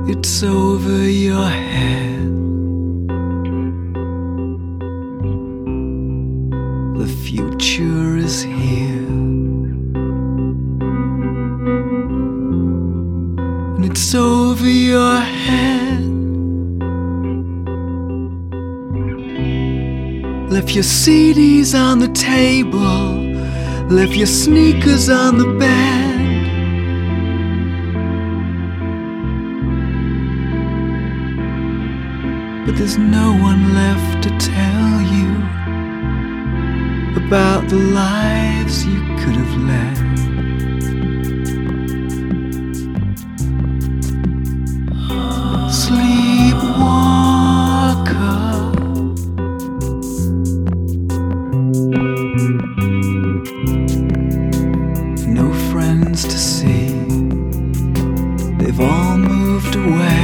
It's over your head. The future is here, and it's over your head. Left your CDs on the table, left your sneakers on the bed. But there's no one left to tell you about the lives you could have led. Sleepwalker, no friends to see, they've all moved away.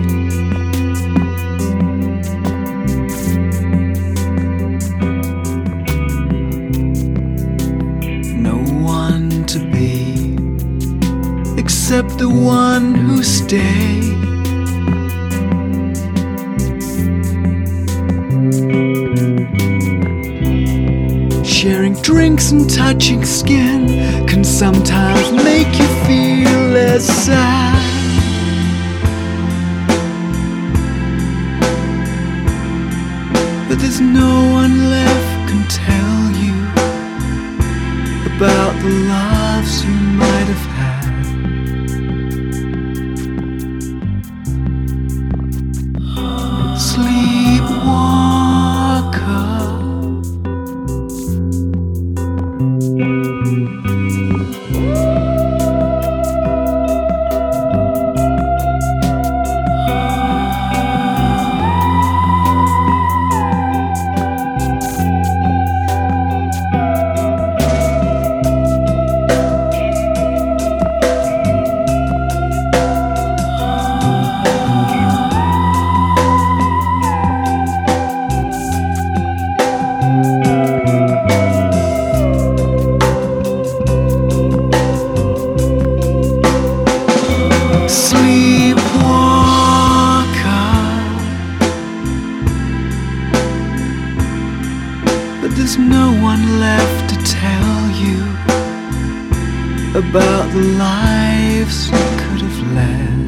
Except the one who stayed. Sharing drinks and touching skin can sometimes make you feel less sad. But there's no one left can tell you about the loves you might have had. Sleepwalker, but there's no one left to tell you about the lives you could have led.